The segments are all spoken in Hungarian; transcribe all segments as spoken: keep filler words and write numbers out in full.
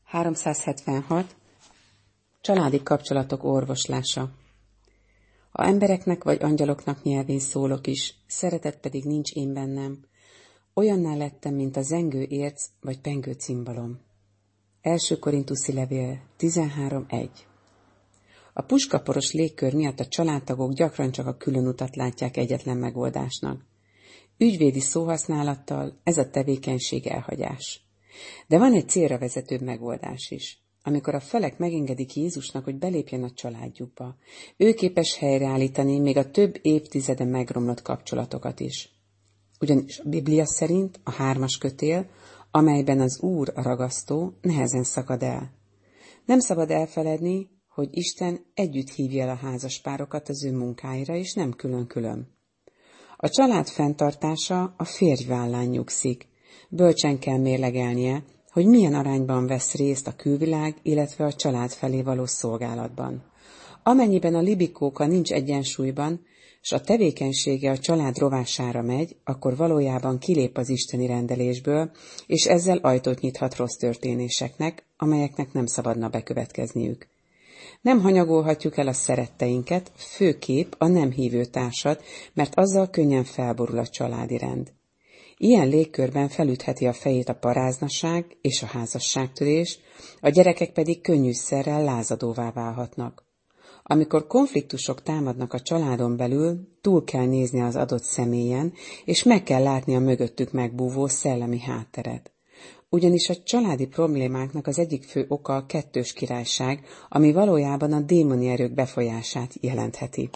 háromszázhetvenhat. Családi kapcsolatok orvoslása. Ha embereknek vagy angyaloknak nyelvén szólok is, szeretet pedig nincs én bennem, olyanná lettem, mint a zengő érc vagy pengő cimbalom. Első Korintuszi levél tizenhárom egy. A puskaporos légkör miatt a családtagok gyakran csak a különutat látják egyetlen megoldásnak. Ügyvédi szóhasználattal ez a tevékenység elhagyás. De van egy célra vezetőbb megoldás is. Amikor a felek megengedik Jézusnak, hogy belépjen a családjukba, ő képes helyreállítani még a több évtizede megromlott kapcsolatokat is. Ugyanis a Biblia szerint a hármas kötél, amelyben az Úr a ragasztó, nehezen szakad el. Nem szabad elfeledni, hogy Isten együtt hívja el a házaspárokat az ő munkáira, és nem külön-külön. A család fenntartása a férj vállán nyugszik. Bölcsen kell mérlegelnie, hogy milyen arányban vesz részt a külvilág, illetve a család felé való szolgálatban. Amennyiben a libikóka nincs egyensúlyban, s a tevékenysége a család rovására megy, akkor valójában kilép az isteni rendelésből, és ezzel ajtót nyithat rossz történéseknek, amelyeknek nem szabadna bekövetkezniük. Nem hanyagolhatjuk el a szeretteinket, főképp a nem hívő társat, mert azzal könnyen felborul a családi rend. Ilyen légkörben felütheti a fejét a paráznaság és a házasságtörés, a gyerekek pedig könnyűszerrel lázadóvá válhatnak. Amikor konfliktusok támadnak a családon belül, túl kell nézni az adott személyen, és meg kell látni a mögöttük megbúvó szellemi hátteret. Ugyanis a családi problémáknak az egyik fő oka a kettős királyság, ami valójában a démoni erők befolyását jelentheti.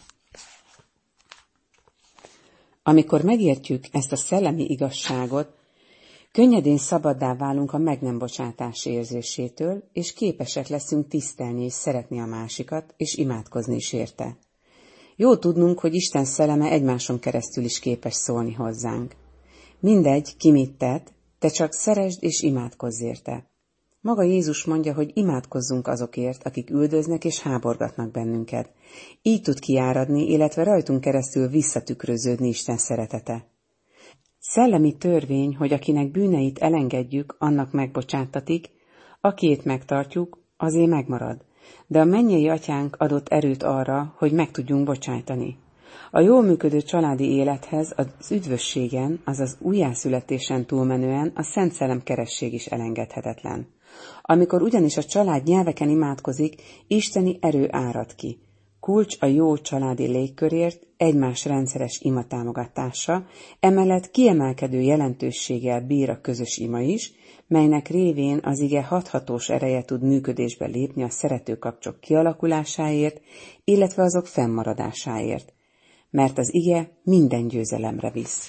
Amikor megértjük ezt a szellemi igazságot, könnyedén szabaddá válunk a meg nem bocsátás érzésétől, és képesek leszünk tisztelni és szeretni a másikat, és imádkozni is érte. Jó tudnunk, hogy Isten szelleme egymáson keresztül is képes szólni hozzánk. Mindegy, ki mit tett, te csak szeresd és imádkozz érte. Maga Jézus mondja, hogy imádkozzunk azokért, akik üldöznek és háborgatnak bennünket. Így tud kiáradni, illetve rajtunk keresztül visszatükröződni Isten szeretete. Szellemi törvény, hogy akinek bűneit elengedjük, annak megbocsáttatik, akiét megtartjuk, azért megmarad. De a mennyei atyánk adott erőt arra, hogy meg tudjunk bocsájtani. A jól működő családi élethez az üdvösségen, azaz újjászületésen túlmenően a Szent Szellem keresség is elengedhetetlen. Amikor ugyanis a család nyelveken imádkozik, isteni erő árad ki. Kulcs a jó családi légkörért, egymás rendszeres imatámogatása, emellett kiemelkedő jelentőséggel bír a közös ima is, melynek révén az ige hathatós ereje tud működésbe lépni a szeretőkapcsok kialakulásáért, illetve azok fennmaradásáért, mert az ige minden győzelemre visz.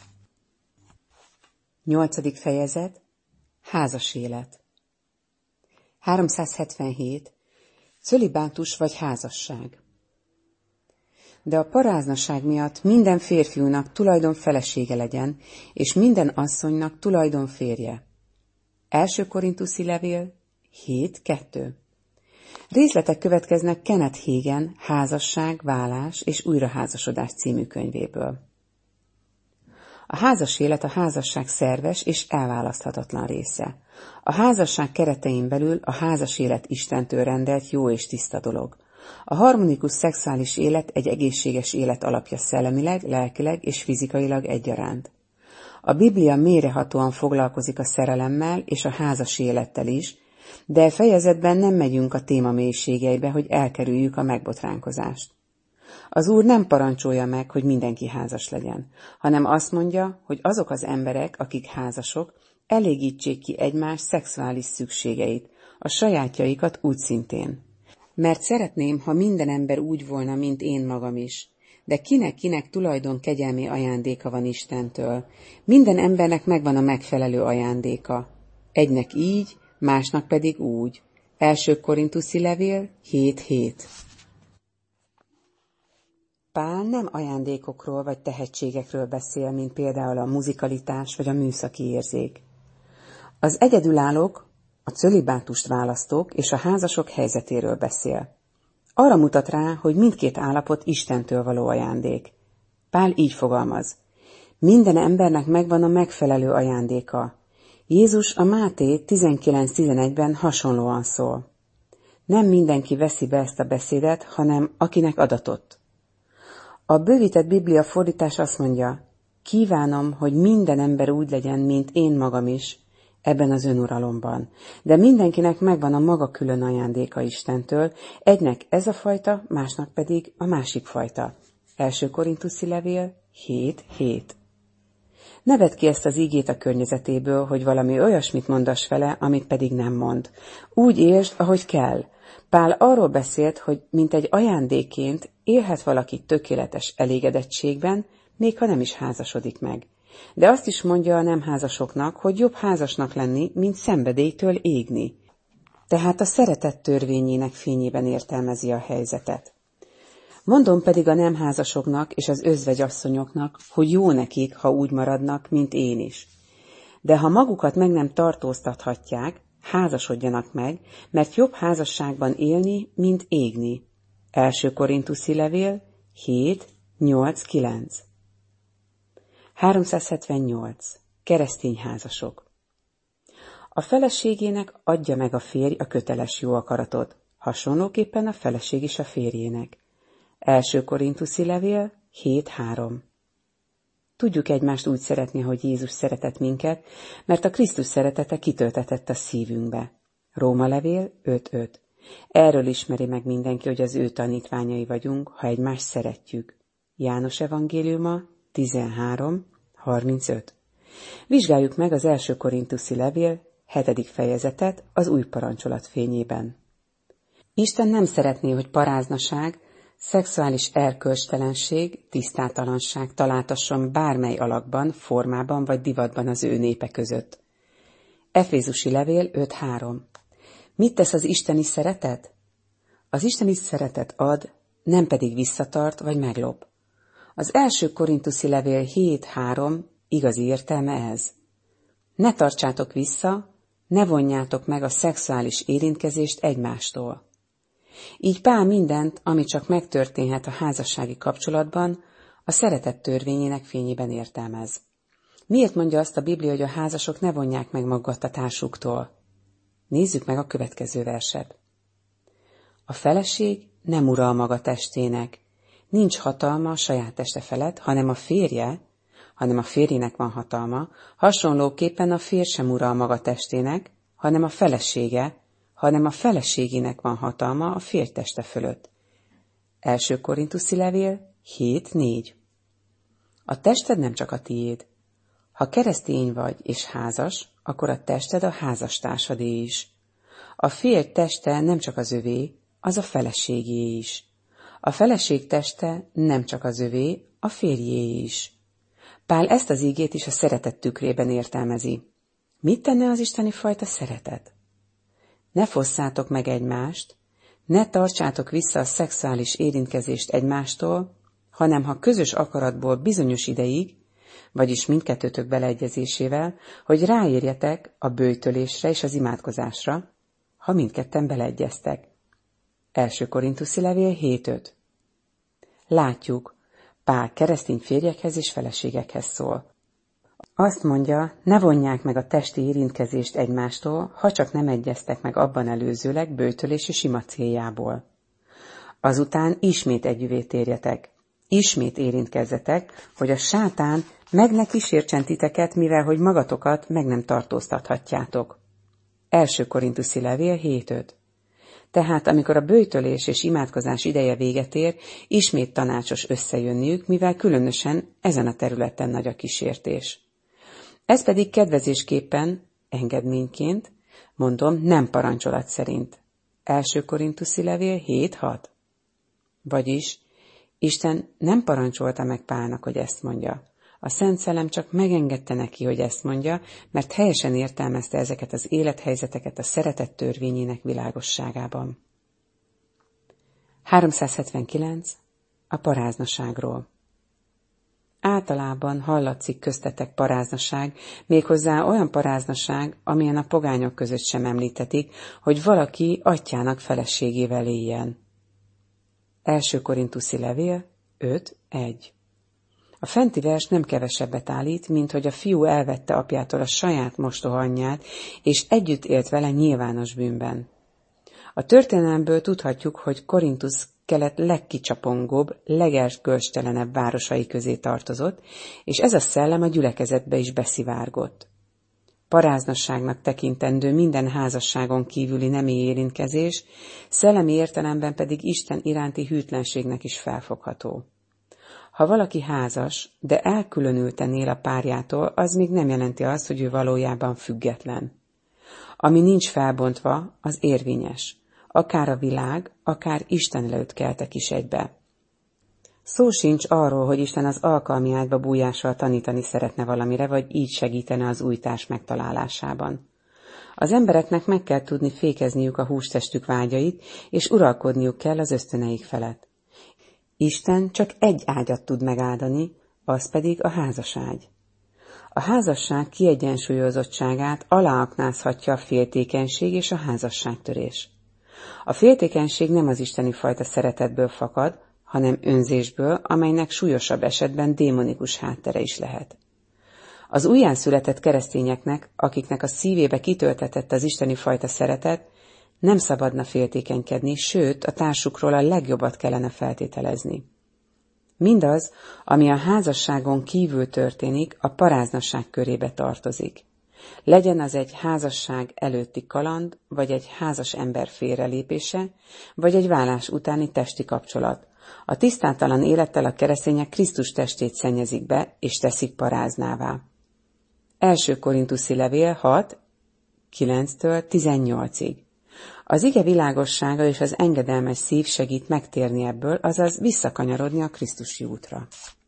Nyolcadik fejezet. Házas élet. háromszázhetvenhét. Cölibátus vagy házasság. De a paráznaság miatt minden férfiúnak tulajdon felesége legyen, és minden asszonynak tulajdon férje. Első Korintuszi levél hét kettő. Részletek következnek Kenneth Hagin Házasság, válás és újraházasodás című könyvéből. A házas élet a házasság szerves és elválaszthatatlan része. A házasság keretein belül a házas élet Istentől rendelt jó és tiszta dolog. A harmonikus szexuális élet egy egészséges élet alapja szellemileg, lelkileg és fizikailag egyaránt. A Biblia mélyrehatóan foglalkozik a szerelemmel és a házas élettel is, de fejezetben nem megyünk a téma mélységeibe, hogy elkerüljük a megbotránkozást. Az Úr nem parancsolja meg, hogy mindenki házas legyen, hanem azt mondja, hogy azok az emberek, akik házasok, elégítsék ki egymás szexuális szükségeit, a sajátjaikat úgy szintén. Mert szeretném, ha minden ember úgy volna, mint én magam is. De kinek-kinek tulajdon kegyelmi ajándéka van Istentől. Minden embernek megvan a megfelelő ajándéka. Egynek így, másnak pedig úgy. Első Korintuszi levél hét hét. Pál nem ajándékokról vagy tehetségekről beszél, mint például a muzikalitás vagy a műszaki érzék. Az egyedülállók, a cölibátust választók és a házasok helyzetéről beszél. Arra mutat rá, hogy mindkét állapot Istentől való ajándék. Pál így fogalmaz. Minden embernek megvan a megfelelő ajándéka. Jézus a Máté tizenkilenc tizenegyben hasonlóan szól. Nem mindenki veszi be ezt a beszédet, hanem akinek adatott. A bővített Biblia fordítás azt mondja, kívánom, hogy minden ember úgy legyen, mint én magam is, ebben az önuralomban. De mindenkinek megvan a maga külön ajándéka Istentől, egynek ez a fajta, másnak pedig a másik fajta. Első Korinthusi levél hét hét. Ne vedd ki ezt az ígét a környezetéből, hogy valami olyasmit mondass vele, amit pedig nem mond. Úgy értsd, ahogy kell. Pál arról beszélt, hogy mint egy ajándékként élhet valaki tökéletes elégedettségben, még ha nem is házasodik meg. De azt is mondja a nem házasoknak, hogy jobb házasnak lenni, mint szenvedélytől égni. Tehát a szeretet törvényének fényében értelmezi a helyzetet. Mondom pedig a nem házasoknak és az özvegyasszonyoknak, hogy jó nekik, ha úgy maradnak, mint én is. De ha magukat meg nem tartóztathatják, házasodjanak meg, mert jobb házasságban élni, mint égni. Első Korinthusi levél hét nyolc kilenc. háromszázhetvennyolc. Keresztény házasok. A feleségének adja meg a férj a köteles jó akaratot, hasonlóképpen a feleség is a férjének. Első Korinthusi levél hét három. Tudjuk egymást úgy szeretni, hogy Jézus szeretett minket, mert a Krisztus szeretete kitöltetett a szívünkbe. Róma levél öt öt. Erről ismeri meg mindenki, hogy az ő tanítványai vagyunk, ha egymást szeretjük. János evangéliuma tizenhárom harmincöt. Vizsgáljuk meg az első Korinthusi levél hetedik fejezetet az új parancsolat fényében. Isten nem szeretné, hogy paráznaság, szexuális erkölcstelenség, tisztátalanság találtasson bármely alakban, formában vagy divatban az ő népe között. Efézusi levél öt három. Mit tesz az isteni szeretet? Az isteni szeretet ad, nem pedig visszatart vagy meglop. Az első Korinthusi levél hét három igazi értelme ez. Ne tartsátok vissza, ne vonjátok meg a szexuális érintkezést egymástól. Így Pál mindent, ami csak megtörténhet a házassági kapcsolatban, a szeretet törvényének fényében értelmez. Miért mondja azt a Biblia, hogy a házasok ne vonják meg magukat a társuktól? Nézzük meg a következő verset. A feleség nem ural maga testének, nincs hatalma a saját teste felett, hanem a férje, hanem a férjének van hatalma, hasonlóképpen a férj sem ural maga testének, hanem a felesége, hanem a feleségének van hatalma a férj teste fölött. Első Korinthusi levél hét négy. A tested nem csak a tiéd. Ha keresztény vagy és házas, akkor a tested a házastársadé is. A férj teste nem csak az övé, az a feleségé is. A feleség teste nem csak az övé, a férjé is. Pál ezt az ígét is a szeretet tükrében értelmezi. Mit tenne az isteni fajta szeretet? Ne fosszátok meg egymást, ne tartsátok vissza a szexuális érintkezést egymástól, hanem ha közös akaratból bizonyos ideig, vagyis mindkettőtök beleegyezésével, hogy ráérjetek a böjtölésre és az imádkozásra, ha mindketten beleegyeztek. Első Korinthusi levél hét öt. Látjuk, Pál keresztény férjekhez és feleségekhez szól. Azt mondja, ne vonják meg a testi érintkezést egymástól, ha csak nem egyeztek meg abban előzőleg böjtölés és ima céljából. Azután ismét együvé térjetek, ismét érintkezzetek, hogy a sátán meg ne kísértsen titeket, mivel hogy magatokat meg nem tartóztathatjátok. Első Korinthusi levél hét öt. Tehát amikor a böjtölés és imádkozás ideje véget ér, ismét tanácsos összejönniük, mivel különösen ezen a területen nagy a kísértés. Ez pedig kedvezésképpen, engedményként, mondom, nem parancsolat szerint. Első Korinthusi levél hét hat. Vagyis Isten nem parancsolta meg Pálnak, hogy ezt mondja. A Szent Szellem csak megengedte neki, hogy ezt mondja, mert helyesen értelmezte ezeket az élethelyzeteket a szeretet törvényének világosságában. háromszázhetvenkilenc. A paráznaságról. Általában hallatszik köztetek paráznaság, méghozzá olyan paráznaság, amilyen a pogányok között sem említetik, hogy valaki atyának feleségével éljen. Első Korinthusi levél öt egy. A fenti vers nem kevesebbet állít, mint hogy a fiú elvette apjától a saját mostoha anyját, és együtt élt vele nyilvános bűnben. A történelemből tudhatjuk, hogy Korintusz kelet legkicsapongóbb, legerkölcstelenebb városai közé tartozott, és ez a szellem a gyülekezetbe is beszivárgott. Paráznasságnak tekintendő minden házasságon kívüli nemi érintkezés, szellemi értelemben pedig Isten iránti hűtlenségnek is felfogható. Ha valaki házas, de elkülönülten él a párjától, az még nem jelenti azt, hogy ő valójában független. Ami nincs felbontva, az érvényes. Akár a világ, akár Isten előtt keltek is egybe. Szó sincs arról, hogy Isten az alkalmi ágyba bújással tanítani szeretne valamire, vagy így segítene az új társ megtalálásában. Az embereknek meg kell tudni fékezniük a hústestük vágyait, és uralkodniuk kell az ösztöneik felett. Isten csak egy ágyat tud megáldani, az pedig a házaságy. A házasság kiegyensúlyozottságát aláaknázhatja a féltékenység és a házasságtörés. A féltékenység nem az isteni fajta szeretetből fakad, hanem önzésből, amelynek súlyosabb esetben démonikus háttere is lehet. Az újjászületett keresztényeknek, akiknek a szívébe kitöltetett az isteni fajta szeretet, nem szabadna féltékenykedni, sőt, a társukról a legjobbat kellene feltételezni. Mindaz, ami a házasságon kívül történik, a paráznasság körébe tartozik. Legyen az egy házasság előtti kaland, vagy egy házas ember félrelépése, vagy egy válás utáni testi kapcsolat. A tisztátalan élettel a keresztények Krisztus testét szennyezik be, és teszik paráznává. Első Korintuszi levél hat, kilenctől tizennyolcig. Az ige világossága és az engedelmes szív segít megtérni ebből, azaz visszakanyarodni a Krisztusi útra.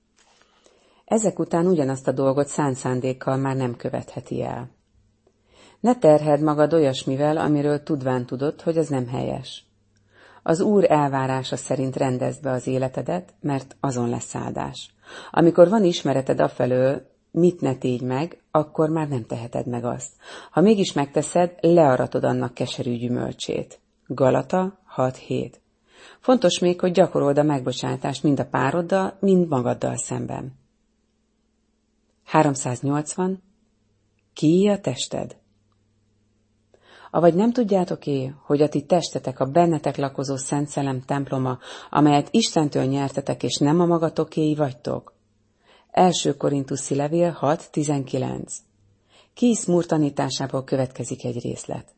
Ezek után ugyanazt a dolgot szánt szándékkal már nem követheti el. Ne terheld magad olyasmivel, amiről tudván tudod, hogy az nem helyes. Az Úr elvárása szerint rendezd be az életedet, mert azon lesz áldás. Amikor van ismereted afelől, mit ne tégy meg, akkor már nem teheted meg azt. Ha mégis megteszed, learatod annak keserű gyümölcsét. Galata hat hét. Fontos még, hogy gyakorold a megbocsátást mind a pároddal, mind magaddal szemben. háromszáznyolcvan. Kié a tested? Avagy nem tudjátok-é, hogy a ti testetek a bennetek lakozó Szent Szellem temploma, amelyet Istentől nyertetek, és nem a magatokéi vagytok? Első Korintuszi levél hat tizenkilenc. Kisz Múr tanításából következik egy részlet.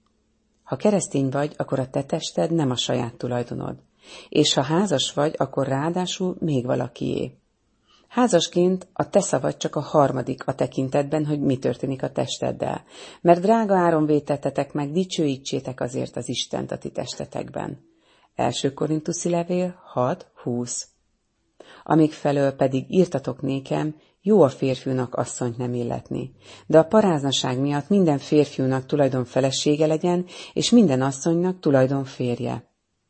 Ha keresztény vagy, akkor a te tested nem a saját tulajdonod, és ha házas vagy, akkor ráadásul még valakié. Házasként a te szavad csak a harmadik a tekintetben, hogy mi történik a testeddel, mert drága áron vétettetek meg, dicsőítsétek azért az Istent a ti testetekben. Első Korintuszi levél hat húsz. Amíg felől pedig írtatok nékem, jó a férfiúnak asszonyt nem illetni, de a paráznaság miatt minden férfiúnak tulajdon felesége legyen, és minden asszonynak tulajdon férje.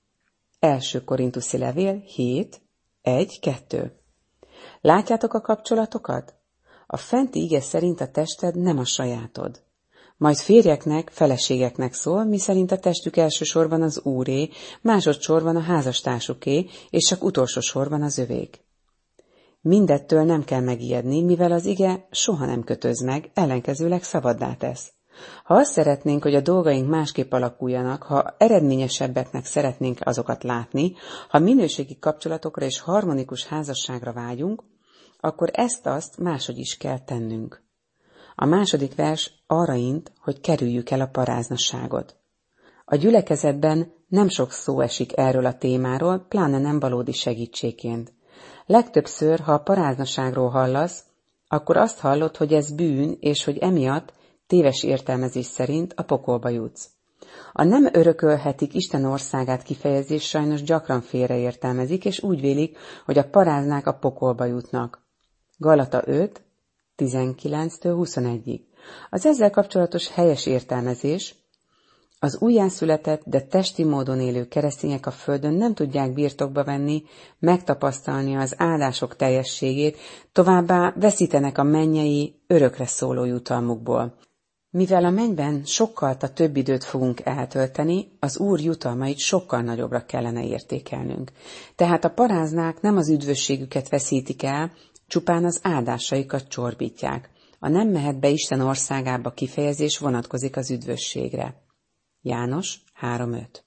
Első Korintuszi levél hét egy kettő. Látjátok a kapcsolatokat? A fenti ige szerint a tested nem a sajátod. Majd férjeknek, feleségeknek szól, miszerint a testük elsősorban az Úré, másodszorban a házastársuké, és csak utolsó sorban az övék. Mindettől nem kell megijedni, mivel az ige soha nem kötöz meg, ellenkezőleg szabaddá tesz. Ha azt szeretnénk, hogy a dolgaink másképp alakuljanak, ha eredményesebbeknek szeretnénk azokat látni, ha minőségi kapcsolatokra és harmonikus házasságra vágyunk, akkor ezt-azt máshogy is kell tennünk. A második vers arra int, hogy kerüljük el a paráznasságot. A gyülekezetben nem sok szó esik erről a témáról, pláne nem valódi segítségként. Legtöbbször, ha a paráznaságról hallasz, akkor azt hallod, hogy ez bűn, és hogy emiatt téves értelmezés szerint a pokolba jutsz. A nem örökölhetik Isten országát kifejezés sajnos gyakran félreértelmezik, és úgy vélik, hogy a paráznák a pokolba jutnak. Galata öt tizenkilenctől huszonegyig. Az ezzel kapcsolatos helyes értelmezés: az újjászületett, de testi módon élő keresztények a földön nem tudják birtokba venni, megtapasztalni az áldások teljességét, továbbá veszítenek a mennyei, örökre szóló jutalmukból. Mivel a mennyben sokkal több időt fogunk eltölteni, az Úr jutalmait sokkal nagyobbra kellene értékelnünk. Tehát a paráznák nem az üdvösségüket veszítik el, csupán az áldásaikat csorbítják. A nem mehet be Isten országába kifejezés vonatkozik az üdvösségre. János három öt.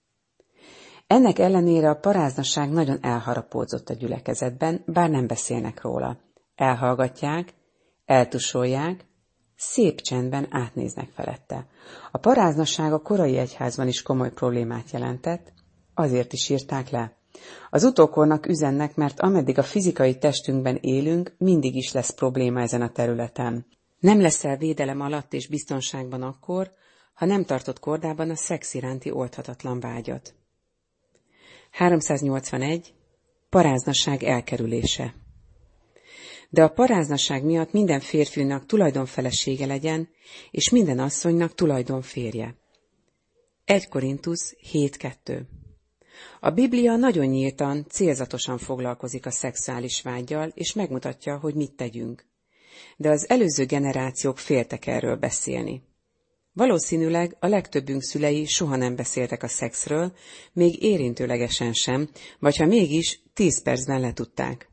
Ennek ellenére a paráznaság nagyon elharapódzott a gyülekezetben, bár nem beszélnek róla. Elhallgatják, eltusolják, szép csendben átnéznek felette. A paráznaság a korai egyházban is komoly problémát jelentett, azért is írták le. Az utókornak üzennek, mert ameddig a fizikai testünkben élünk, mindig is lesz probléma ezen a területen. Nem leszel védelem alatt és biztonságban akkor, ha nem tartod kordában a szex iránti oldhatatlan vágyat. háromszáznyolcvanegy. Paráznaság elkerülése. De a paráznaság miatt minden férfiúnak tulajdonfelesége legyen, és minden asszonynak tulajdonférje. egy Korintusz hét kettő. A Biblia nagyon nyíltan, célzatosan foglalkozik a szexuális vággyal, és megmutatja, hogy mit tegyünk. De az előző generációk féltek erről beszélni. Valószínűleg a legtöbbünk szülei soha nem beszéltek a szexről, még érintőlegesen sem, vagy ha mégis, tíz percben letudták.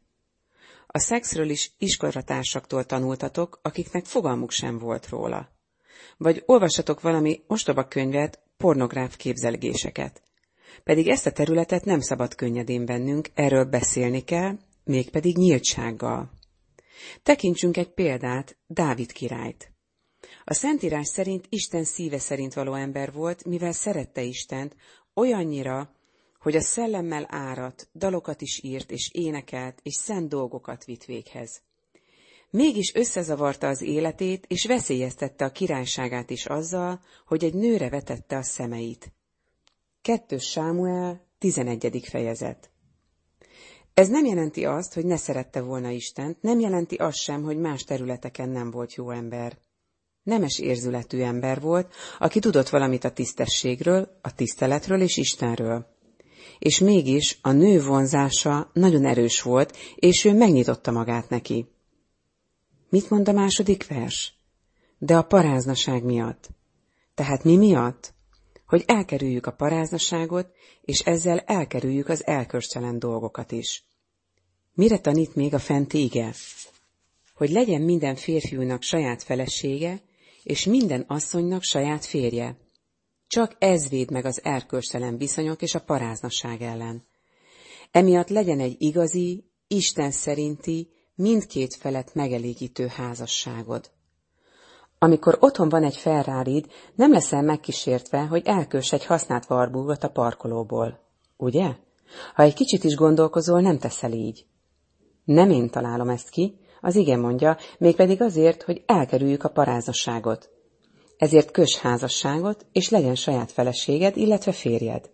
A szexről is iskolatársaktól tanultatok, akiknek fogalmuk sem volt róla. Vagy olvassatok valami ostoba könyvet, pornográf képzelgéseket. Pedig ezt a területet nem szabad könnyedén bennünk, erről beszélni kell, mégpedig nyíltsággal. Tekintsünk egy példát, Dávid királyt. A Szentírás szerint Isten szíve szerint való ember volt, mivel szerette Istent, olyannyira, hogy a szellemmel áradt, dalokat is írt és énekelt, és szent dolgokat vitt véghez. Mégis összezavarta az életét, és veszélyeztette a királyságát is azzal, hogy egy nőre vetette a szemeit. kettő Sámuel, tizenegyedik fejezet. Ez nem jelenti azt, hogy ne szerette volna Istent, nem jelenti azt sem, hogy más területeken nem volt jó ember. Nemes érzületű ember volt, aki tudott valamit a tisztességről, a tiszteletről és Istenről. És mégis a nő vonzása nagyon erős volt, és ő megnyitotta magát neki. Mit mond a második vers? De a paráznaság miatt. Tehát mi miatt? Hogy elkerüljük a paráznaságot, és ezzel elkerüljük az elkölcstelen dolgokat is. Mire tanít még a fenti ige? Hogy legyen minden férfiúnak saját felesége, és minden asszonynak saját férje. Csak ez véd meg az erkölcstelen viszonyok és a paráznaság ellen. Emiatt legyen egy igazi, Isten szerinti, mindkét felet megelégítő házasságod. Amikor otthon van egy Ferrarid, nem leszel megkísértve, hogy elköss egy használt Warburgot a parkolóból. Ugye? Ha egy kicsit is gondolkozol, nem teszel így. Nem én találom ezt ki, az ige mondja, mégpedig azért, hogy elkerüljük a paráznaságot. Ezért köss házasságot, és legyen saját feleséged, illetve férjed.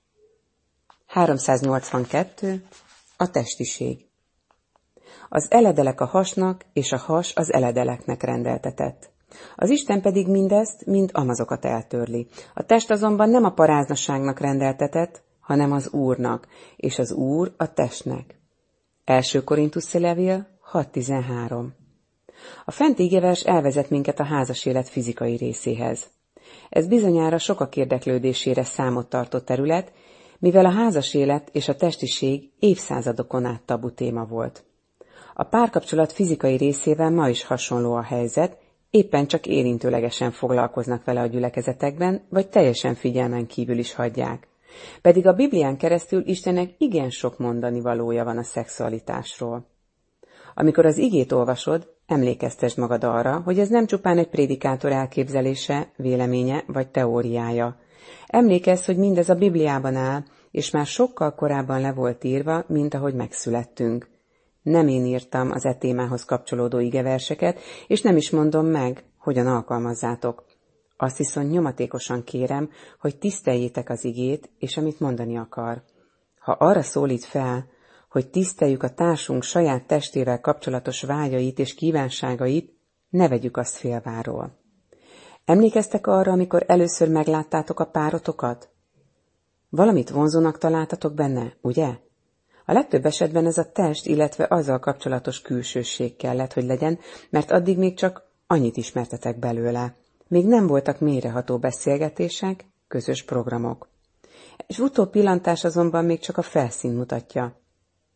háromszáznyolcvankettő. A testiség. Az eledelek a hasnak, és a has az eledeleknek rendeltetett. Az Isten pedig mindezt, mind amazokat eltörli. A test azonban nem a paráznaságnak rendeltetett, hanem az Úrnak, és az Úr a testnek. első Korintusz levél hat tizenhárom. A fenti igevers elvezet minket a házas élet fizikai részéhez. Ez bizonyára sokak érdeklődésére számot tartó terület, mivel a házas élet és a testiség évszázadokon át tabu téma volt. A párkapcsolat fizikai részével ma is hasonló a helyzet, éppen csak érintőlegesen foglalkoznak vele a gyülekezetekben, vagy teljesen figyelmen kívül is hagyják. Pedig a Biblián keresztül Istennek igen sok mondani valója van a szexualitásról. Amikor az igét olvasod, emlékeztesd magad arra, hogy ez nem csupán egy prédikátor elképzelése, véleménye vagy teóriája. Emlékezz, hogy mindez a Bibliában áll, és már sokkal korábban le volt írva, mint ahogy megszülettünk. Nem én írtam az e témához kapcsolódó igeverseket, és nem is mondom meg, hogyan alkalmazzátok. Azt viszont nyomatékosan kérem, hogy tiszteljétek az igét, és amit mondani akar. Ha arra szólít fel, hogy tiszteljük a társunk saját testével kapcsolatos vágyait és kívánságait, ne vegyük azt félváról. Emlékeztek arra, amikor először megláttátok a párotokat? Valamit vonzónak találtatok benne, ugye? A legtöbb esetben ez a test, illetve azzal kapcsolatos külsőség kellett, hogy legyen, mert addig még csak annyit ismertetek belőle. Még nem voltak mélyreható beszélgetések, közös programok. Egy utóbb pillantás azonban még csak a felszín mutatja.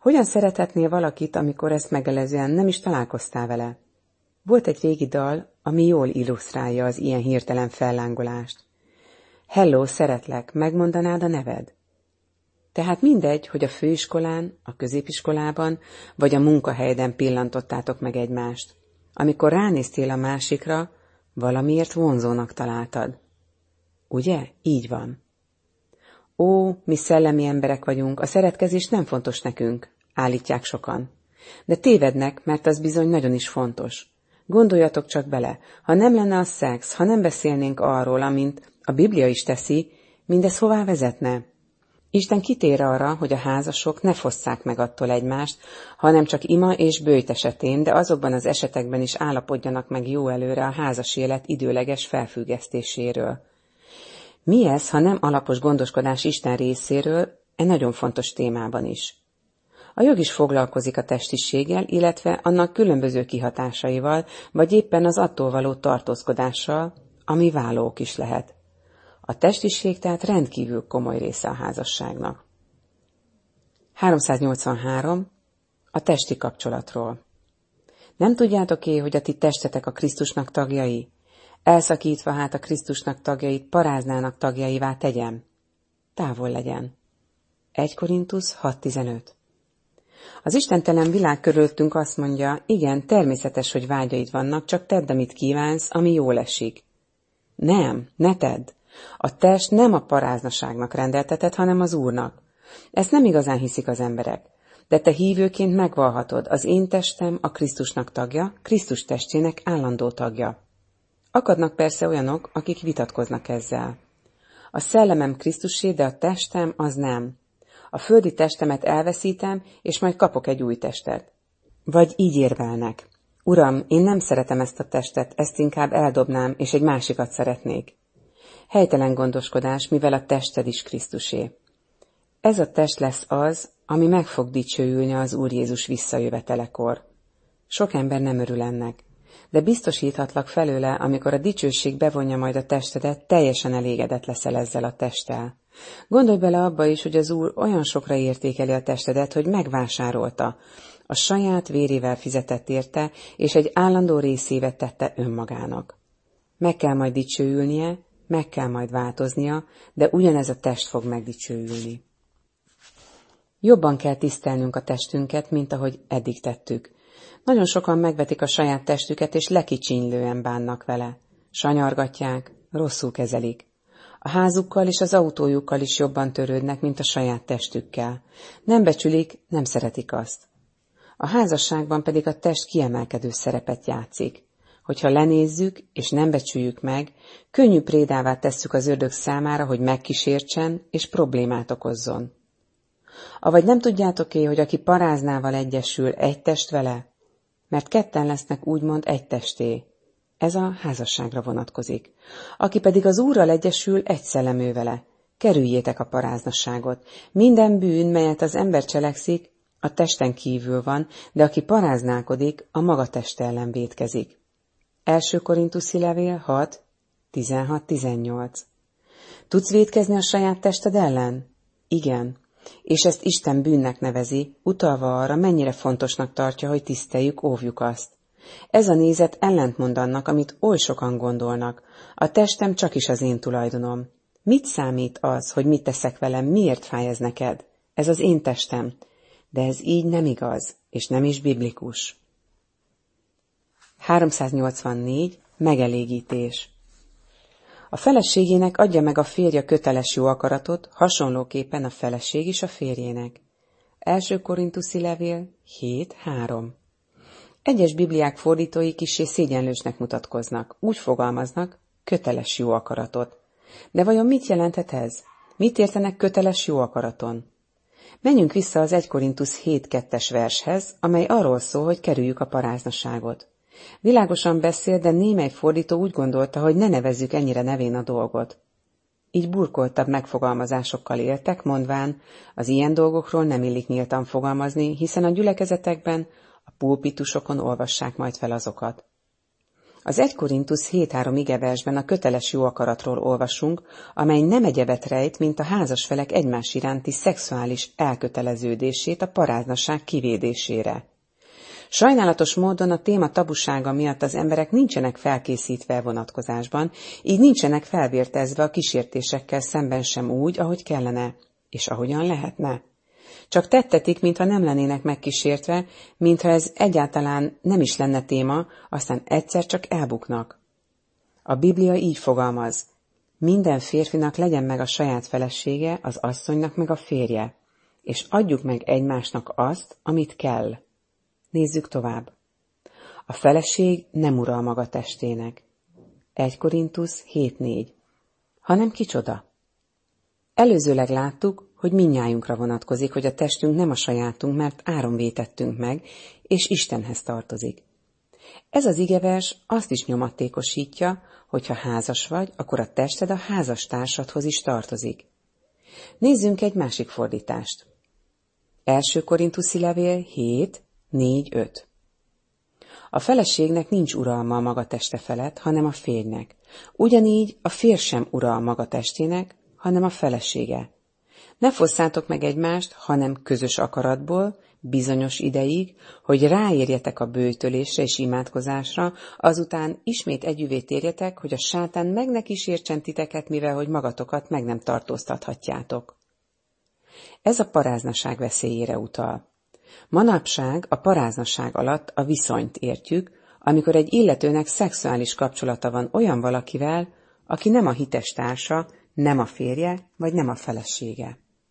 Hogyan szerethetnél valakit, amikor ezt megelőzően nem is találkoztál vele? Volt egy régi dal, ami jól illusztrálja az ilyen hirtelen fellángolást. Hello, szeretlek, megmondanád a neved? Tehát mindegy, hogy a főiskolán, a középiskolában, vagy a munkahelyeden pillantottátok meg egymást. Amikor ránéztél a másikra, valamiért vonzónak találtad. Ugye? Így van. Ó, mi szellemi emberek vagyunk, a szeretkezés nem fontos nekünk, állítják sokan. De tévednek, mert az bizony nagyon is fontos. Gondoljatok csak bele, ha nem lenne a szex, ha nem beszélnénk arról, amint a Biblia is teszi, mindez hová vezetne? Isten kitér arra, hogy a házasok ne fosszák meg attól egymást, hanem csak ima és böjt esetén, de azokban az esetekben is állapodjanak meg jó előre a házas élet időleges felfüggesztéséről. Mi ez, ha nem alapos gondoskodás Isten részéről, e nagyon fontos témában is? A jog is foglalkozik a testiséggel, illetve annak különböző kihatásaival, vagy éppen az attól való tartózkodással, ami válók is lehet. A testiség tehát rendkívül komoly része a házasságnak. háromszáznyolcvanhárom. A testi kapcsolatról. Nem tudjátok-é, hogy a ti testetek a Krisztusnak tagjai? Elszakítva hát a Krisztusnak tagjait paráznának tagjaivá tegyem? Távol legyen. egy Korintusz hat tizenöt. Az istentelen világ körülöttünk azt mondja, igen, természetes, hogy vágyaid vannak, csak tedd, amit kívánsz, ami jól esik. Nem, ne tedd. A test nem a paráznaságnak rendeltetett, hanem az Úrnak. Ezt nem igazán hiszik az emberek. De te hívőként megvallhatod, az én testem a Krisztusnak tagja, Krisztus testének állandó tagja. Akadnak persze olyanok, akik vitatkoznak ezzel. A szellemem Krisztusé, de a testem az nem. A földi testemet elveszítem, és majd kapok egy új testet. Vagy így érvelnek. Uram, én nem szeretem ezt a testet, ezt inkább eldobnám, és egy másikat szeretnék. Helytelen gondoskodás, mivel a tested is Krisztusé. Ez a test lesz az, ami meg fog dicsőülni az Úr Jézus visszajövetelekor. Sok ember nem örül ennek, de biztosíthatlak felőle, amikor a dicsőség bevonja majd a testedet, teljesen elégedett leszel ezzel a testtel. Gondolj bele abba is, hogy az Úr olyan sokra értékeli a testedet, hogy megvásárolta. A saját vérével fizetett érte, és egy állandó részévé tette önmagának. Meg kell majd dicsőülnie, meg kell majd változnia, de ugyanez a test fog megdicsőülni. Jobban kell tisztelnünk a testünket, mint ahogy eddig tettük. Nagyon sokan megvetik a saját testüket, és lekicsinylően bánnak vele. Sanyargatják, rosszul kezelik. A házukkal és az autójukkal is jobban törődnek, mint a saját testükkel. Nem becsülik, nem szeretik azt. A házasságban pedig a test kiemelkedő szerepet játszik. Hogyha lenézzük és nem becsüljük meg, könnyű prédává tesszük az ördög számára, hogy megkísértsen és problémát okozzon. Avagy nem tudjátok-é, hogy aki paráznával egyesül, egy test vele? Mert ketten lesznek úgymond egy testé. Ez a házasságra vonatkozik. Aki pedig az Úrral egyesül, egy szellemű vele. Kerüljétek a paráznasságot. Minden bűn, melyet az ember cselekszik, a testen kívül van, de aki paráználkodik, a maga teste ellen vétkezik. első Korintuszi levél hat tizenhat tizennyolc. Tudsz vétkezni a saját tested ellen? Igen. És ezt Isten bűnnek nevezi, utalva arra, mennyire fontosnak tartja, hogy tiszteljük, óvjuk azt. Ez a nézet ellentmond annak, amit oly sokan gondolnak. A testem csak is az én tulajdonom. Mit számít az, hogy mit teszek velem, miért fáj ez neked? Ez az én testem. De ez így nem igaz, és nem is biblikus. háromszáznyolcvannégy. Megelégítés. A feleségének adja meg a férje köteles jó akaratot, hasonlóképpen a feleség is a férjének. első Korintuszi levél hét három. Egyes bibliák fordítói kissé szégyenlősnek mutatkoznak, úgy fogalmaznak, köteles jó akaratot. De vajon mit jelenthet ez? Mit értenek köteles jó akaraton? Menjünk vissza az egy Korintusz hét kettes vershez, amely arról szól, hogy kerüljük a paráznaságot. Világosan beszél, de némely fordító úgy gondolta, hogy ne nevezzük ennyire nevén a dolgot. Így burkoltabb megfogalmazásokkal éltek, mondván, az ilyen dolgokról nem illik nyíltan fogalmazni, hiszen a gyülekezetekben, a pulpitusokon olvassák majd fel azokat. Az egy Korintusz hét három igeversben a köteles jó akaratról olvasunk, amely nem egyebet rejt, mint a házasfelek egymás iránti szexuális elköteleződését a paráznaság kivédésére. Sajnálatos módon a téma tabusága miatt az emberek nincsenek felkészítve vonatkozásban, így nincsenek felvértezve a kísértésekkel szemben sem úgy, ahogy kellene, és ahogyan lehetne. Csak tettetik, mintha nem lennének megkísértve, mintha ez egyáltalán nem is lenne téma, aztán egyszer csak elbuknak. A Biblia így fogalmaz: minden férfinak legyen meg a saját felesége, az asszonynak meg a férje, és adjuk meg egymásnak azt, amit kell. Nézzük tovább. A feleség nem ura a maga testének. egy Korintusz hét négy. Hanem kicsoda? Előzőleg láttuk, hogy mindnyájunkra vonatkozik, hogy a testünk nem a sajátunk, mert áron vétettünk meg, és Istenhez tartozik. Ez az igevers azt is nyomatékosítja, hogy ha házas vagy, akkor a tested a házastársadhoz is tartozik. Nézzünk egy másik fordítást. első Korintuszi levél hét négy öt. A feleségnek nincs uralma a maga teste felett, hanem a férjnek. Ugyanígy a férj sem ura a maga testének, hanem a felesége. Ne fosszátok meg egymást, hanem közös akaratból, bizonyos ideig, hogy ráérjetek a böjtölésre és imádkozásra, azután ismét együvé térjetek, hogy a sátán meg ne kísértsen titeket, mivel hogy magatokat meg nem tartóztathatjátok. Ez a paráznaság veszélyére utal. Manapság a paráznaság alatt a viszonyt értjük, amikor egy illetőnek szexuális kapcsolata van olyan valakivel, aki nem a hites társa, nem a férje, vagy nem a felesége.